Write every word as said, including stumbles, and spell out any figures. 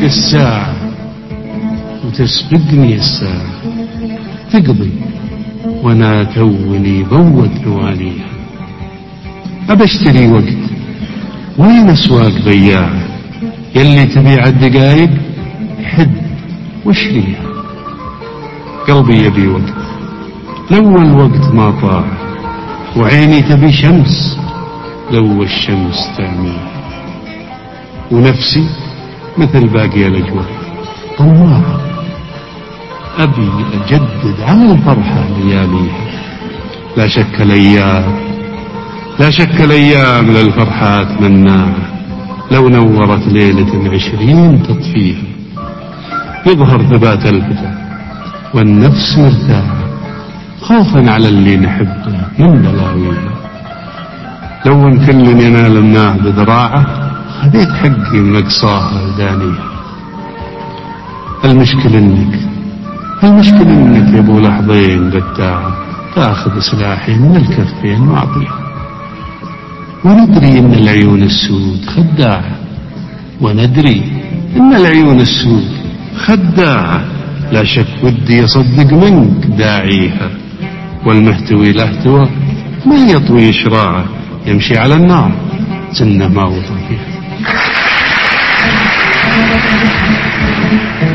الساعة وتسبقني الساعة، تقضي وانا توني بوت ثوانيها. أبشتري وقت وين أسواق بياعة، يلي تبيع الدقايق حد واشريها. قلبي يبي وقت لو الوقت ما طاع، وعيني تبي شمس لو الشمس تعميها. ونفسي مثل باقي الأجواء طماعة، أبي أجدد على الفرحة لياليها. لا شك الأيام لا شك الأيام للفرحات مناعة، لو نورت ليلة عشرين تطفيها. يظهر ثبات الفتى والنفس مرتاحة، خوفا على اللي نحبه من بلاويها. لو ان كل ينال النار بذراعه، خذيت حقي من اقصاها ودانيها. المشكل انك المشكل انك يا ابو لحظين قداعة، تاخذ سلاحي من الكفين واعطيها. وندري ان العيون السود خداعة، وندري ان العيون السود خداعة. لا شك ودي يصدق منك داعيها، والمهتوي له توى ما يطوي شراعه، يمشي على النار سنه ما وطى فيها.